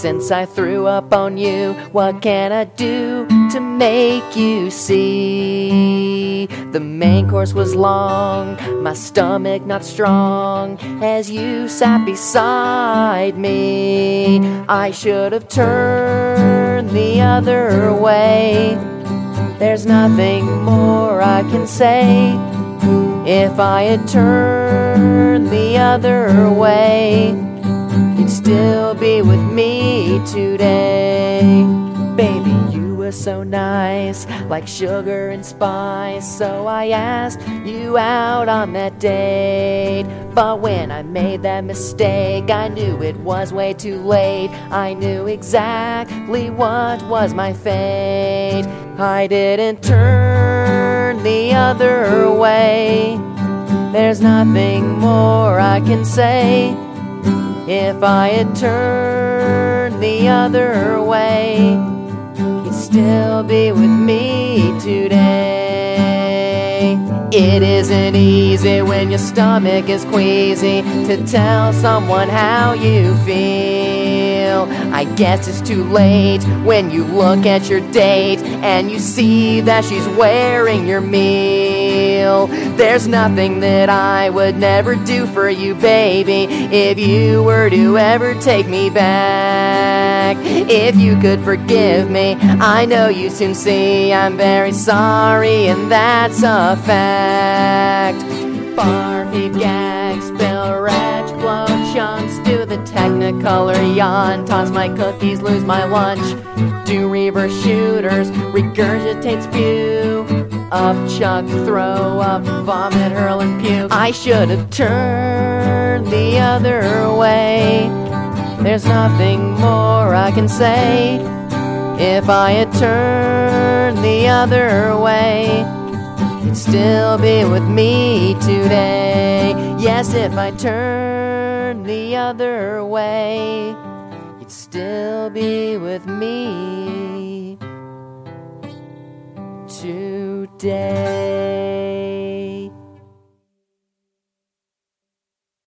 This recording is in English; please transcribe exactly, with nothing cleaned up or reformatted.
since I threw up on you. What can I do to make you see? The main course was long, my stomach not strong, as you sat beside me. I should have turned the other way. There's nothing more I can say. If I had turned the other way, you'd still be with me today. Baby, you were so nice, like sugar and spice, so I asked you out on that date. But when I made that mistake, I knew it was way too late. I knew exactly what was my fate. I didn't turn the other way. There's nothing more I can say. If I had turned the other way, you'd still be with me today. It isn't easy when your stomach is queasy to tell someone how you feel. I guess it's too late when you look at your date and you see that she's wearing your meal. There's nothing that I would never do for you, baby, if you were to ever take me back. If you could forgive me, I know you soon see I'm very sorry, and that's a fact. Barf, eat, gag, spill, retch, blow, chunks, do the technicolor yawn, toss my cookies, lose my lunch, do reverse shooters, regurgitate, spew, up, chuck, throw up, vomit, hurl, and puke. I should have turned the other way. There's nothing more I can say. If I had turned the other way, you'd still be with me today. Yes, if I turned the other way, you'd still be with me today.